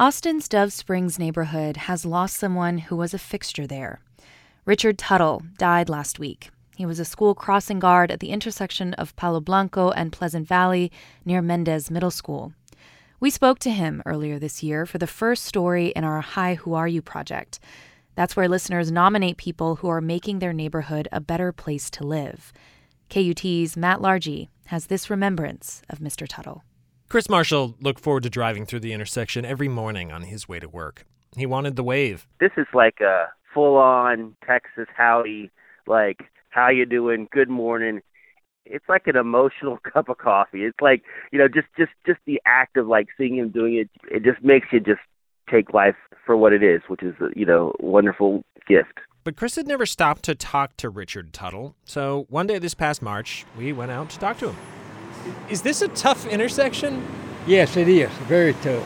Austin's Dove Springs neighborhood has lost someone who was a fixture there. Richard Tuttle died last week. He was a school crossing guard at the intersection of Palo Blanco and Pleasant Valley near Mendez Middle School. We spoke to him earlier this year for the first story in our Hi, Who Are You project. That's where listeners nominate people who are making their neighborhood a better place to live. KUT's Matt Largy has this remembrance of Mr. Tuttle. Chris Marshall looked forward to driving through the intersection every morning on his way to work. He wanted the wave. This is like a full-on Texas howdy, like, how you doing, good morning. It's like an emotional cup of coffee. It's like, just the act of, like, seeing him doing it, it just makes you just take life for what it is, which is, a wonderful gift. But Chris had never stopped to talk to Richard Tuttle, so one day this past March, we went out to talk to him. Is this a tough intersection? Yes, it is. Very tough.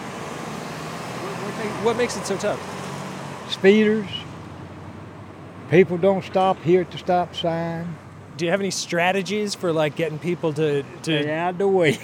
What makes it so tough? Speeders. People don't stop here at the stop sign. Do you have any strategies for, like, getting people to... Get out of the way.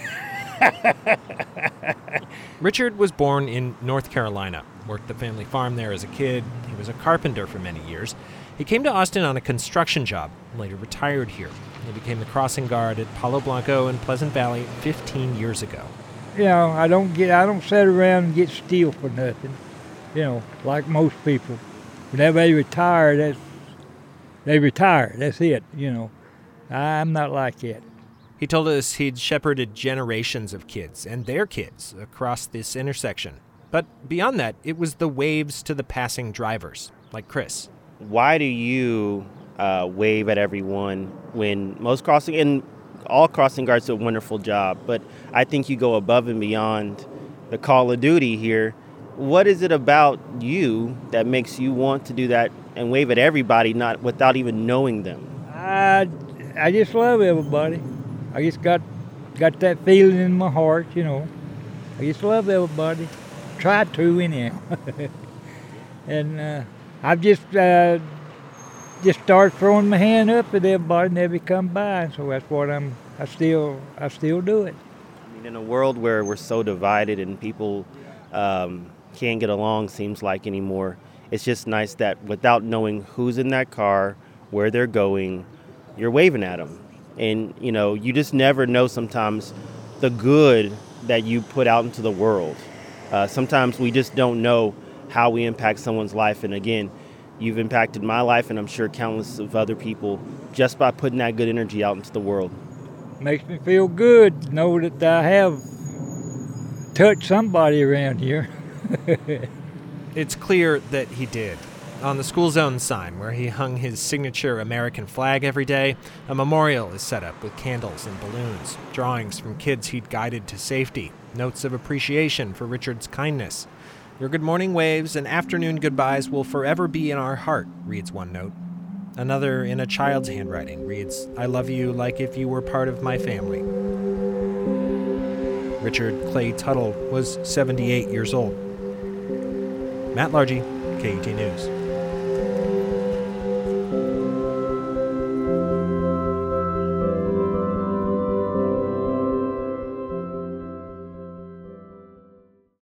Richard was born in North Carolina, worked the family farm there as a kid. He was a carpenter for many years. He came to Austin on a construction job, later retired here. He became the crossing guard at Palo Blanco and Pleasant Valley 15 years ago. I don't sit around and get steel for nothing, like most people. Whenever they retire, they retire. That's it, I'm not like that. He told us he'd shepherded generations of kids and their kids across this intersection. But beyond that, it was the waves to the passing drivers, like Chris. Why do you wave at everyone when all crossing guards do a wonderful job, but I think you go above and beyond the call of duty here. What is it about you that makes you want to do that and wave at everybody, not without even knowing them? I just love everybody. I just got that feeling in my heart, I just love everybody. Try to anyhow. And I've just start throwing my hand up at everybody and they come by, and so that's what I still do it. I mean, in a world where we're so divided and people can't get along, seems like anymore, it's just nice that without knowing who's in that car, where they're going, you're waving at them. And, you just never know sometimes the good that you put out into the world. Sometimes we just don't know how we impact someone's life. And again, you've impacted my life, and I'm sure countless of other people, just by putting that good energy out into the world. Makes me feel good to know that I have touched somebody around here. It's clear that he did. On the school zone sign, where he hung his signature American flag every day, a memorial is set up with candles and balloons, drawings from kids he'd guided to safety, notes of appreciation for Richard's kindness. Your good morning waves and afternoon goodbyes will forever be in our heart, reads one note. Another, in a child's handwriting, reads, I love you like if you were part of my family. Richard Clay Tuttle was 78 years old. Matt Largy, KUT News.